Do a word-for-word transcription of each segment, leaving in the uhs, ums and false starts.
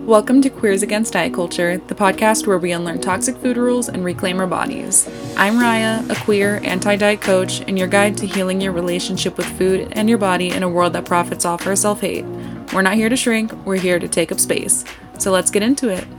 Welcome to Queers Against Diet Culture, the podcast where we unlearn toxic food rules and reclaim our bodies. I'm Raya, a queer, anti-diet coach, and your guide to healing your relationship with food and your body in a world that profits off our self-hate. We're not here to shrink, we're here to take up space. So let's get into it.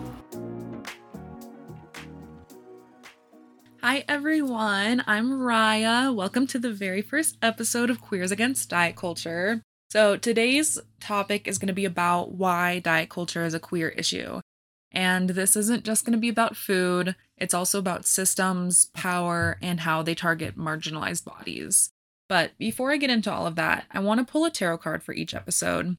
Hi everyone, I'm Raya. Welcome to the very first episode of Queers Against Diet Culture. So today's topic is going to be about why diet culture is a queer issue. And this isn't just going to be about food, it's also about systems, power, and how they target marginalized bodies. But before I get into all of that, I want to pull a tarot card for each episode.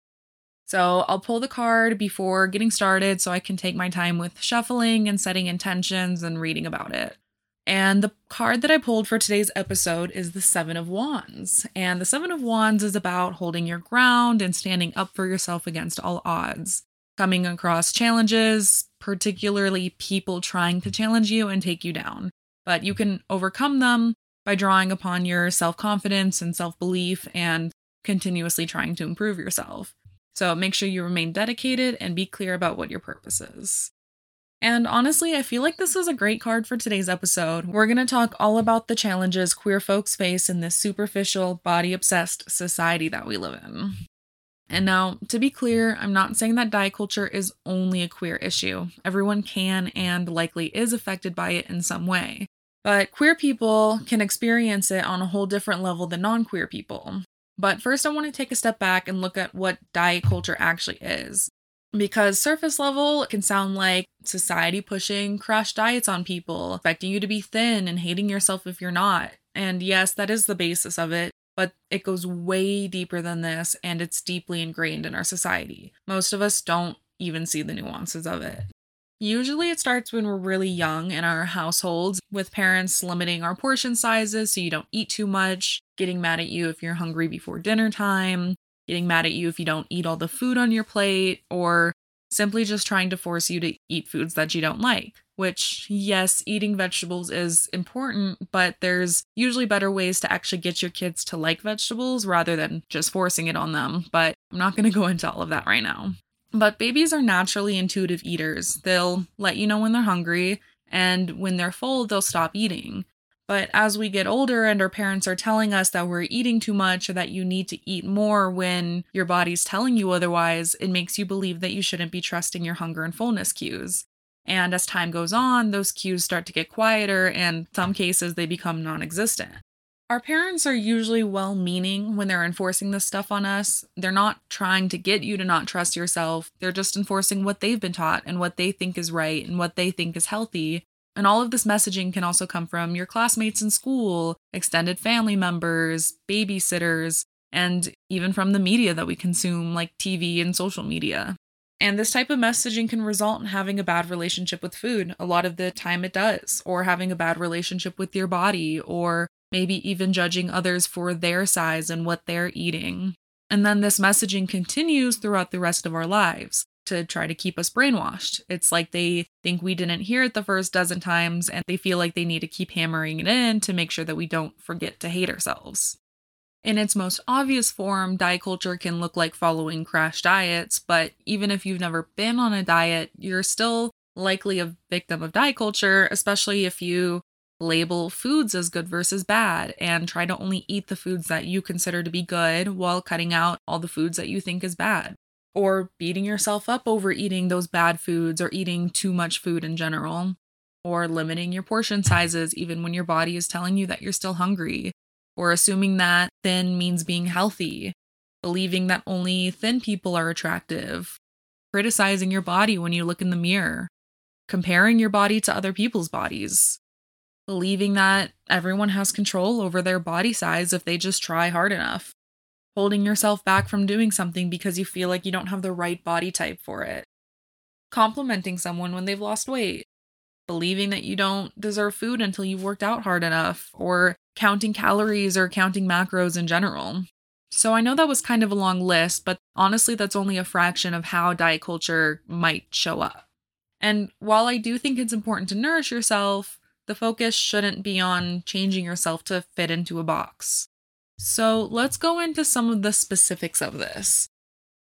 So I'll pull the card before getting started so I can take my time with shuffling and setting intentions and reading about it. And the card that I pulled for today's episode is the Seven of Wands. And the Seven of Wands is about holding your ground and standing up for yourself against all odds, coming across challenges, particularly people trying to challenge you and take you down. But you can overcome them by drawing upon your self-confidence and self-belief and continuously trying to improve yourself. So make sure you remain dedicated and be clear about what your purpose is. And honestly, I feel like this is a great card for today's episode. We're going to talk all about the challenges queer folks face in this superficial, body-obsessed society that we live in. And now, to be clear, I'm not saying that diet culture is only a queer issue. Everyone can and likely is affected by it in some way. But queer people can experience it on a whole different level than non-queer people. But first, I want to take a step back and look at what diet culture actually is. Because surface level, it can sound like society pushing crash diets on people, expecting you to be thin and hating yourself if you're not. And yes, that is the basis of it, but it goes way deeper than this, and it's deeply ingrained in our society. Most of us don't even see the nuances of it. Usually it starts when we're really young in our households, with parents limiting our portion sizes so you don't eat too much, getting mad at you if you're hungry before dinner time, getting mad at you if you don't eat all the food on your plate, or simply just trying to force you to eat foods that you don't like. Which, yes, eating vegetables is important, but there's usually better ways to actually get your kids to like vegetables rather than just forcing it on them. But I'm not going to go into all of that right now. But babies are naturally intuitive eaters. They'll let you know when they're hungry, and when they're full, they'll stop eating. But as we get older and our parents are telling us that we're eating too much or that you need to eat more when your body's telling you otherwise, it makes you believe that you shouldn't be trusting your hunger and fullness cues. And as time goes on, those cues start to get quieter, and in some cases they become non-existent. Our parents are usually well-meaning when they're enforcing this stuff on us. They're not trying to get you to not trust yourself. They're just enforcing what they've been taught and what they think is right and what they think is healthy. And all of this messaging can also come from your classmates in school, extended family members, babysitters, and even from the media that we consume, like T V and social media. And this type of messaging can result in having a bad relationship with food. A lot of the time it does, or having a bad relationship with your body, or maybe even judging others for their size and what they're eating. And then this messaging continues throughout the rest of our lives to try to keep us brainwashed. It's like they think we didn't hear it the first dozen times, and they feel like they need to keep hammering it in to make sure that we don't forget to hate ourselves. In its most obvious form, diet culture can look like following crash diets, but even if you've never been on a diet, you're still likely a victim of diet culture, especially if you label foods as good versus bad and try to only eat the foods that you consider to be good while cutting out all the foods that you think is bad. Or beating yourself up over eating those bad foods or eating too much food in general. Or limiting your portion sizes even when your body is telling you that you're still hungry. Or assuming that thin means being healthy. Believing that only thin people are attractive. Criticizing your body when you look in the mirror. Comparing your body to other people's bodies. Believing that everyone has control over their body size if they just try hard enough. Holding yourself back from doing something because you feel like you don't have the right body type for it. Complimenting someone when they've lost weight. Believing that you don't deserve food until you've worked out hard enough, or counting calories or counting macros in general. So I know that was kind of a long list, but honestly that's only a fraction of how diet culture might show up. And while I do think it's important to nourish yourself, the focus shouldn't be on changing yourself to fit into a box. So let's go into some of the specifics of this.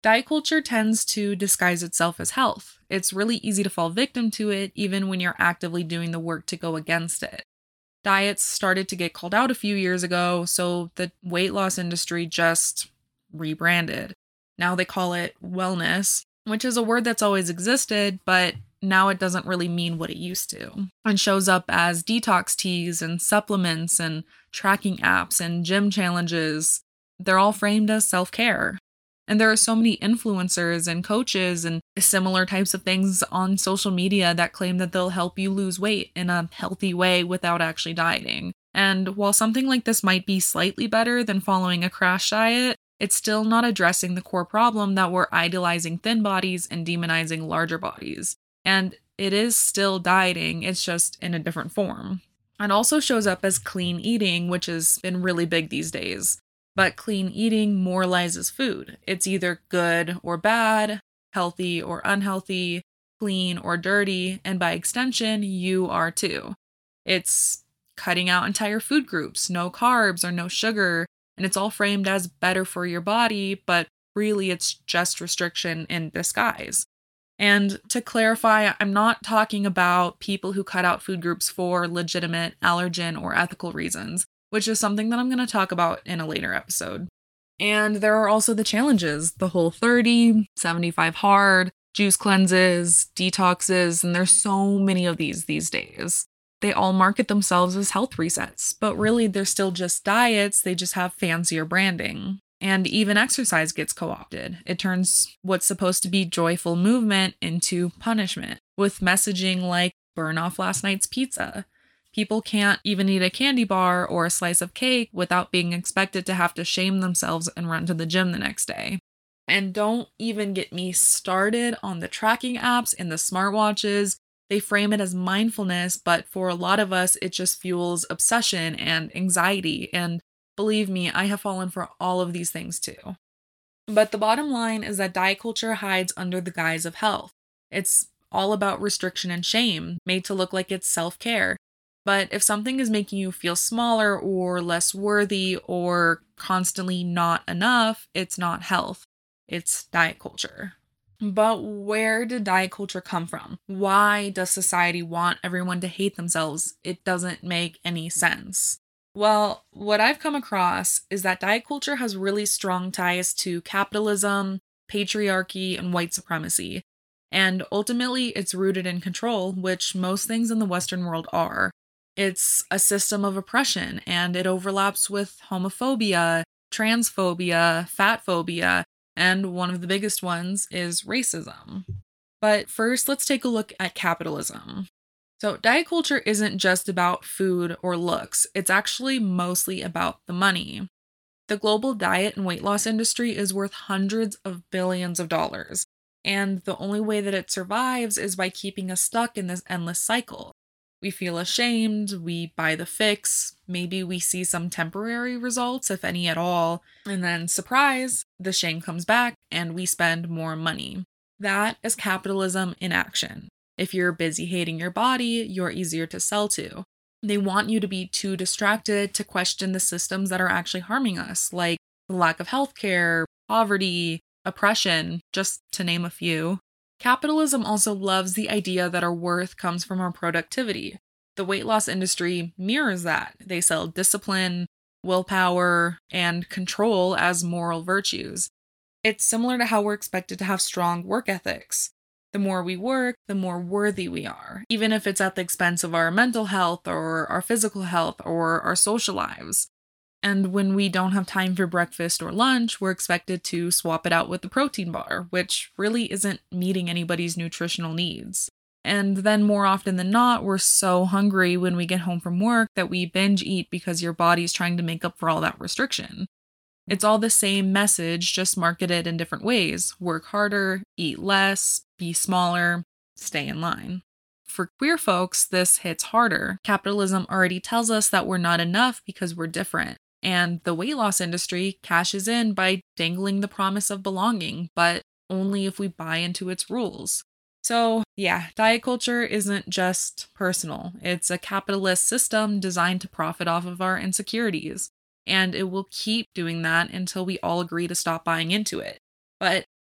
Diet culture tends to disguise itself as health. It's really easy to fall victim to it, even when you're actively doing the work to go against it. Diets started to get called out a few years ago, so the weight loss industry just rebranded. Now they call it wellness, which is a word that's always existed, but now it doesn't really mean what it used to. And shows up as detox teas and supplements and tracking apps and gym challenges. They're all framed as self-care. And there are so many influencers and coaches and similar types of things on social media that claim that they'll help you lose weight in a healthy way without actually dieting. And while something like this might be slightly better than following a crash diet, it's still not addressing the core problem that we're idolizing thin bodies and demonizing larger bodies. And it is still dieting, it's just in a different form. It also shows up as clean eating, which has been really big these days. But clean eating moralizes food. It's either good or bad, healthy or unhealthy, clean or dirty, and by extension, you are too. It's cutting out entire food groups, no carbs or no sugar, and it's all framed as better for your body, but really it's just restriction in disguise. And to clarify, I'm not talking about people who cut out food groups for legitimate allergen or ethical reasons, which is something that I'm going to talk about in a later episode. And there are also the challenges, the Whole thirty, seventy-five hard, juice cleanses, detoxes, and there's so many of these these days. They all market themselves as health resets, but really they're still just diets, they just have fancier branding. And even exercise gets co-opted. It turns what's supposed to be joyful movement into punishment, with messaging like burn off last night's pizza. People can't even eat a candy bar or a slice of cake without being expected to have to shame themselves and run to the gym the next day. And don't even get me started on the tracking apps and the smartwatches. They frame it as mindfulness, but for a lot of us, it just fuels obsession and anxiety. And believe me, I have fallen for all of these things too. But the bottom line is that diet culture hides under the guise of health. It's all about restriction and shame, made to look like it's self-care. But if something is making you feel smaller or less worthy or constantly not enough, it's not health. It's diet culture. But where did diet culture come from? Why does society want everyone to hate themselves? It doesn't make any sense. Well, what I've come across is that diet culture has really strong ties to capitalism, patriarchy, and white supremacy. And ultimately, it's rooted in control, which most things in the Western world are. It's a system of oppression, and it overlaps with homophobia, transphobia, fat phobia, and one of the biggest ones is racism. But first, let's take a look at capitalism. So diet culture isn't just about food or looks, it's actually mostly about the money. The global diet and weight loss industry is worth hundreds of billions of dollars, and the only way that it survives is by keeping us stuck in this endless cycle. We feel ashamed, we buy the fix, maybe we see some temporary results, if any at all, and then surprise, the shame comes back and we spend more money. That is capitalism in action. If you're busy hating your body, you're easier to sell to. They want you to be too distracted to question the systems that are actually harming us, like the lack of healthcare, poverty, oppression, just to name a few. Capitalism also loves the idea that our worth comes from our productivity. The weight loss industry mirrors that. They sell discipline, willpower, and control as moral virtues. It's similar to how we're expected to have strong work ethics. The more we work, the more worthy we are, even if it's at the expense of our mental health or our physical health or our social lives. And when we don't have time for breakfast or lunch, we're expected to swap it out with the protein bar, which really isn't meeting anybody's nutritional needs. And then more often than not, we're so hungry when we get home from work that we binge eat because your body's trying to make up for all that restriction. It's all the same message, just marketed in different ways. Work harder, eat less, be smaller, stay in line. For queer folks, this hits harder. Capitalism already tells us that we're not enough because we're different. And the weight loss industry cashes in by dangling the promise of belonging, but only if we buy into its rules. So, yeah, diet culture isn't just personal. It's a capitalist system designed to profit off of our insecurities. And it will keep doing that until we all agree to stop buying into it. But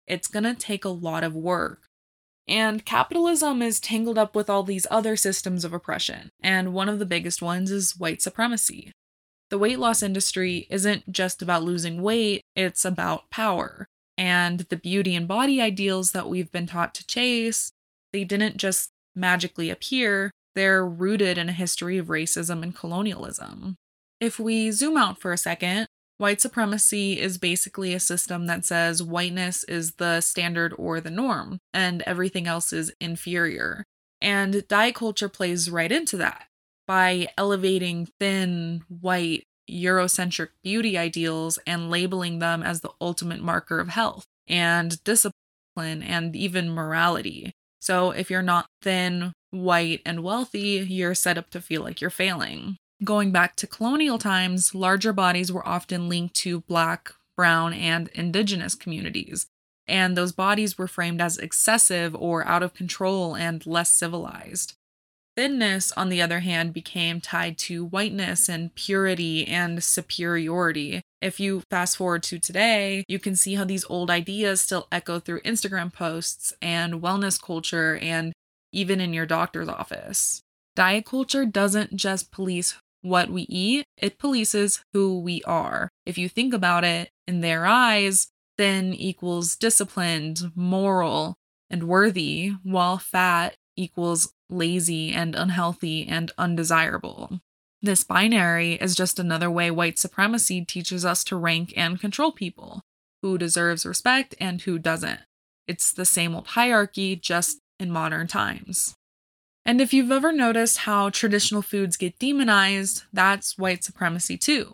it's going to take a lot of work. And capitalism is tangled up with all these other systems of oppression, and one of the biggest ones is white supremacy. The weight loss industry isn't just about losing weight, it's about power. And the beauty and body ideals that we've been taught to chase, they didn't just magically appear, they're rooted in a history of racism and colonialism. If we zoom out for a second, white supremacy is basically a system that says whiteness is the standard or the norm, and everything else is inferior. And diet culture plays right into that by elevating thin, white, Eurocentric beauty ideals and labeling them as the ultimate marker of health and discipline and even morality. So if you're not thin, white, and wealthy, you're set up to feel like you're failing. Going back to colonial times, larger bodies were often linked to Black, Brown, and Indigenous communities, and those bodies were framed as excessive or out of control and less civilized. Thinness, on the other hand, became tied to whiteness and purity and superiority. If you fast forward to today, you can see how these old ideas still echo through Instagram posts and wellness culture and even in your doctor's office. Diet culture doesn't just police what we eat, it polices who we are. If you think about it, in their eyes, thin equals disciplined, moral, and worthy, while fat equals lazy and unhealthy and undesirable. This binary is just another way white supremacy teaches us to rank and control people, who deserves respect and who doesn't. It's the same old hierarchy, just in modern times. And if you've ever noticed how traditional foods get demonized, that's white supremacy too.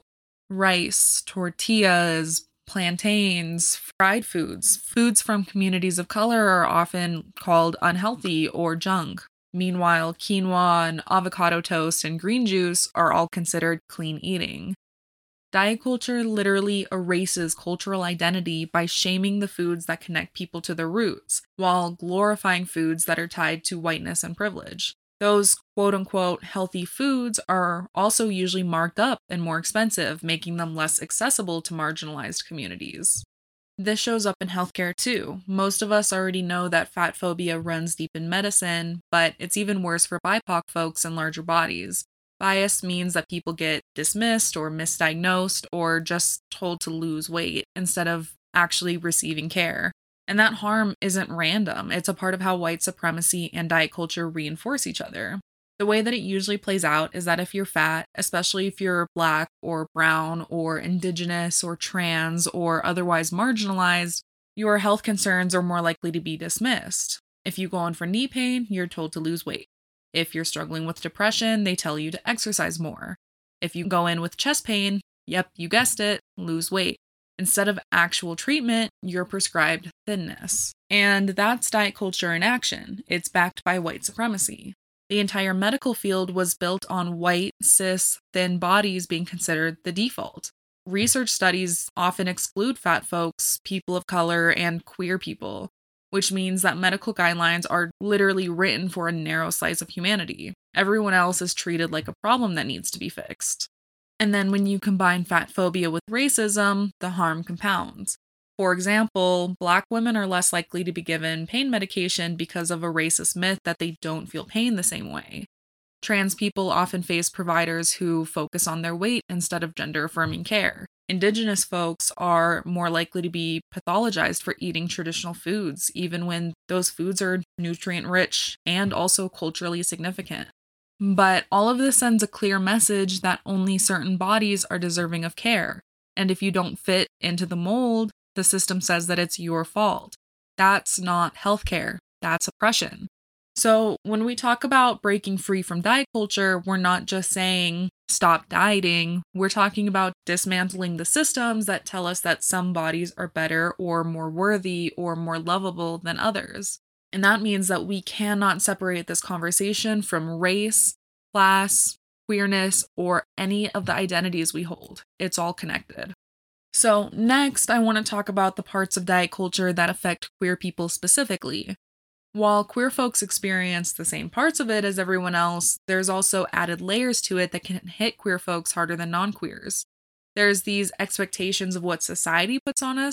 Rice, tortillas, plantains, fried foods, foods from communities of color are often called unhealthy or junk. Meanwhile, quinoa and avocado toast and green juice are all considered clean eating. Diet culture literally erases cultural identity by shaming the foods that connect people to their roots, while glorifying foods that are tied to whiteness and privilege. Those quote-unquote healthy foods are also usually marked up and more expensive, making them less accessible to marginalized communities. This shows up in healthcare too. Most of us already know that fat phobia runs deep in medicine, but it's even worse for B I P O C folks and larger bodies. Bias means that people get dismissed or misdiagnosed or just told to lose weight instead of actually receiving care. And that harm isn't random. It's a part of how white supremacy and diet culture reinforce each other. The way that it usually plays out is that if you're fat, especially if you're Black or brown or indigenous or trans or otherwise marginalized, your health concerns are more likely to be dismissed. If you go in for knee pain, you're told to lose weight. If you're struggling with depression, they tell you to exercise more. If you go in with chest pain, yep, you guessed it, lose weight. Instead of actual treatment, you're prescribed thinness. And that's diet culture in action. It's backed by white supremacy. The entire medical field was built on white, cis, thin bodies being considered the default. Research studies often exclude fat folks, people of color, and queer people, which means that medical guidelines are literally written for a narrow slice of humanity. Everyone else is treated like a problem that needs to be fixed. And then when you combine fat phobia with racism, the harm compounds. For example, Black women are less likely to be given pain medication because of a racist myth that they don't feel pain the same way. Trans people often face providers who focus on their weight instead of gender-affirming care. Indigenous folks are more likely to be pathologized for eating traditional foods, even when those foods are nutrient-rich and also culturally significant. But all of this sends a clear message that only certain bodies are deserving of care, and if you don't fit into the mold, the system says that it's your fault. That's not healthcare, that's oppression. So when we talk about breaking free from diet culture, we're not just saying stop dieting, we're talking about dismantling the systems that tell us that some bodies are better or more worthy or more lovable than others. And that means that we cannot separate this conversation from race, class, queerness, or any of the identities we hold. It's all connected. So next, I want to talk about the parts of diet culture that affect queer people specifically. While queer folks experience the same parts of it as everyone else, there's also added layers to it that can hit queer folks harder than non-queers. There's these expectations of what society puts on us,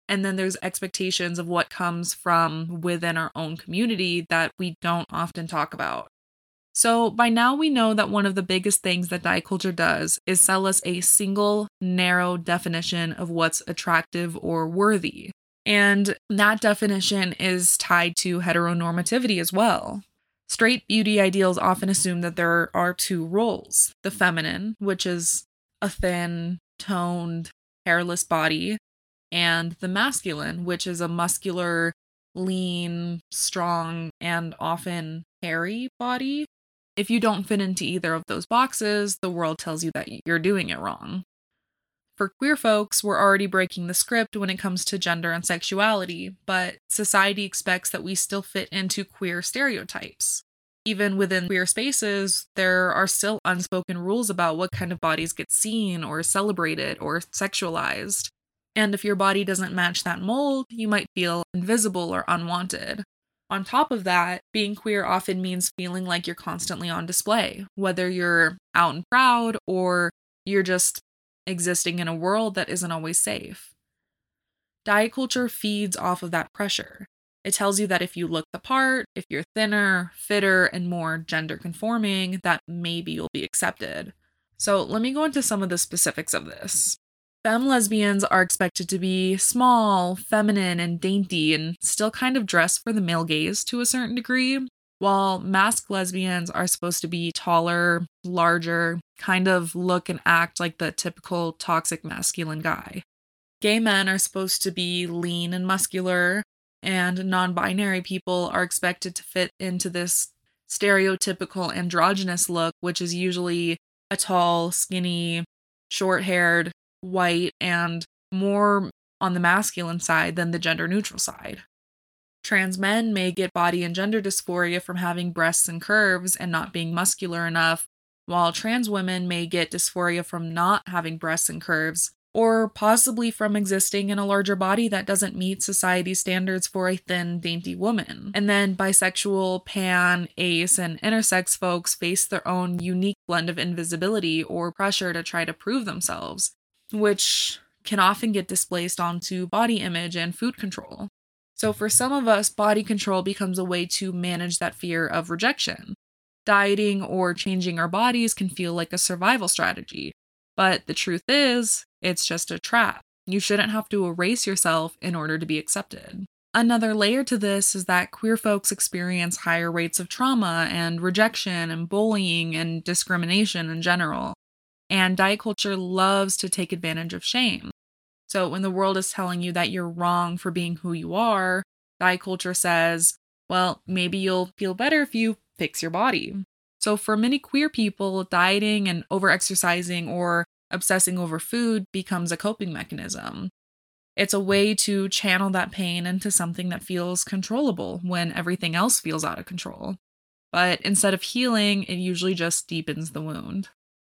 And then there's expectations of what comes from within our own community that we don't often talk about. So by now we know that one of the biggest things that diet culture does is sell us a single, narrow definition of what's attractive or worthy. And that definition is tied to heteronormativity as well. Straight beauty ideals often assume that there are two roles: the feminine, which is a thin, toned, hairless body, and the masculine, which is a muscular, lean, strong, and often hairy body. If you don't fit into either of those boxes, the world tells you that you're doing it wrong. For queer folks, we're already breaking the script when it comes to gender and sexuality, but society expects that we still fit into queer stereotypes. Even within queer spaces, there are still unspoken rules about what kind of bodies get seen or celebrated or sexualized. And if your body doesn't match that mold, you might feel invisible or unwanted. On top of that, being queer often means feeling like you're constantly on display, whether you're out and proud or you're just existing in a world that isn't always safe. Diet culture feeds off of that pressure. It tells you that if you look the part, if you're thinner, fitter, and more gender conforming, that maybe you'll be accepted. So let me go into some of the specifics of this. Femme lesbians are expected to be small, feminine, and dainty, and still kind of dress for the male gaze to a certain degree, while masc lesbians are supposed to be taller, larger, kind of look and act like the typical toxic masculine guy. Gay men are supposed to be lean and muscular, and non-binary people are expected to fit into this stereotypical androgynous look, which is usually a tall, skinny, short-haired, white, and more on the masculine side than the gender-neutral side. Trans men may get body and gender dysphoria from having breasts and curves and not being muscular enough, while trans women may get dysphoria from not having breasts and curves, or possibly from existing in a larger body that doesn't meet society's standards for a thin, dainty woman. And then bisexual, pan, ace, and intersex folks face their own unique blend of invisibility or pressure to try to prove themselves, which can often get displaced onto body image and food control. So for some of us, body control becomes a way to manage that fear of rejection. Dieting or changing our bodies can feel like a survival strategy, but the truth is, it's just a trap. You shouldn't have to erase yourself in order to be accepted. Another layer to this is that queer folks experience higher rates of trauma and rejection and bullying and discrimination in general. And diet culture loves to take advantage of shame. So when the world is telling you that you're wrong for being who you are, diet culture says, well, maybe you'll feel better if you fix your body. So for many queer people, dieting and overexercising or obsessing over food becomes a coping mechanism. It's a way to channel that pain into something that feels controllable when everything else feels out of control. But instead of healing, it usually just deepens the wound.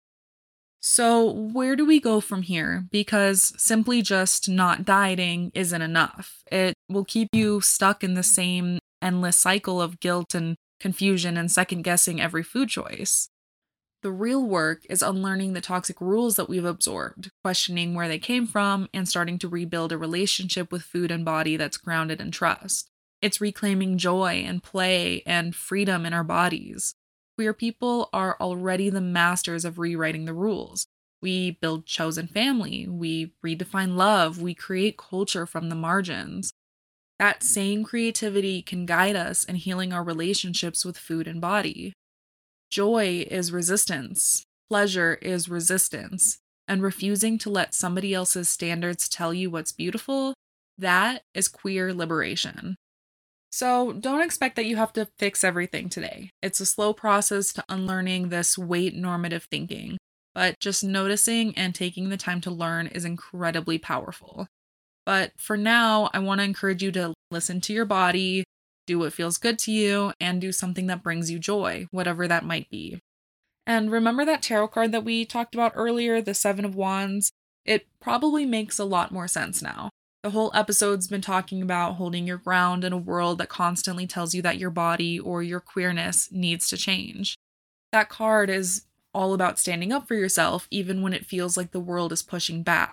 So where do we go from here? Because simply just not dieting isn't enough. It will keep you stuck in the same endless cycle of guilt and confusion and second guessing every food choice. The real work is unlearning the toxic rules that we've absorbed, questioning where they came from, and starting to rebuild a relationship with food and body that's grounded in trust. It's reclaiming joy and play and freedom in our bodies. Queer people are already the masters of rewriting the rules. We build chosen family, we redefine love, we create culture from the margins. That same creativity can guide us in healing our relationships with food and body. Joy is resistance, pleasure is resistance, and refusing to let somebody else's standards tell you what's beautiful, that is queer liberation. So don't expect that you have to fix everything today. It's a slow process to unlearning this weight normative thinking, but just noticing and taking the time to learn is incredibly powerful. But for now, I want to encourage you to listen to your body, do what feels good to you, and do something that brings you joy, whatever that might be. And remember that tarot card that we talked about earlier, the Seven of Wands? It probably makes a lot more sense now. The whole episode's been talking about holding your ground in a world that constantly tells you that your body or your queerness needs to change. That card is all about standing up for yourself even when it feels like the world is pushing back.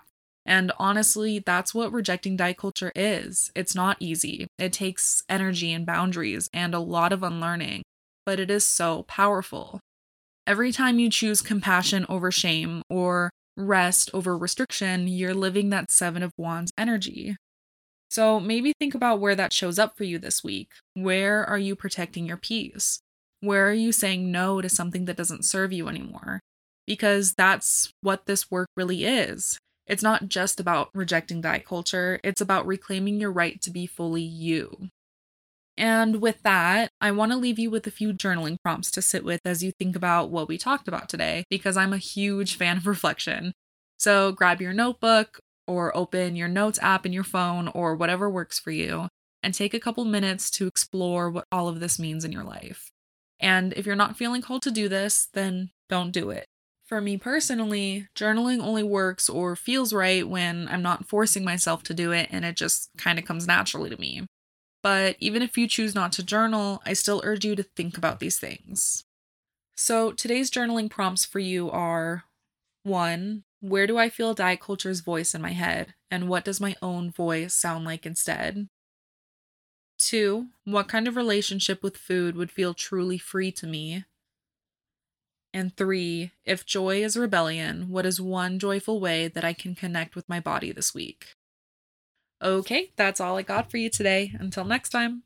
And honestly, that's what rejecting diet culture is. It's not easy. It takes energy and boundaries and a lot of unlearning, but it is so powerful. Every time you choose compassion over shame or rest over restriction, you're living that Seven of Wands energy. So maybe think about where that shows up for you this week. Where are you protecting your peace? Where are you saying no to something that doesn't serve you anymore? Because that's what this work really is. It's not just about rejecting diet culture, it's about reclaiming your right to be fully you. And with that, I want to leave you with a few journaling prompts to sit with as you think about what we talked about today, because I'm a huge fan of reflection. So grab your notebook or open your notes app in your phone or whatever works for you, and take a couple minutes to explore what all of this means in your life. And if you're not feeling called to do this, then don't do it. For me personally, journaling only works or feels right when I'm not forcing myself to do it and it just kind of comes naturally to me. But even if you choose not to journal, I still urge you to think about these things. So today's journaling prompts for you are: one, where do I feel diet culture's voice in my head, and what does my own voice sound like instead? Two, what kind of relationship with food would feel truly free to me? And three, if joy is rebellion, what is one joyful way that I can connect with my body this week? Okay, that's all I got for you today. Until next time.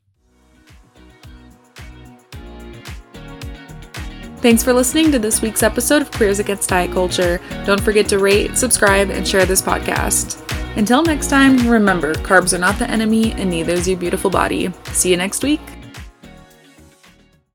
Thanks for listening to this week's episode of Queers Against Diet Culture. Don't forget to rate, subscribe, and share this podcast. Until next time, remember, carbs are not the enemy, and neither is your beautiful body. See you next week.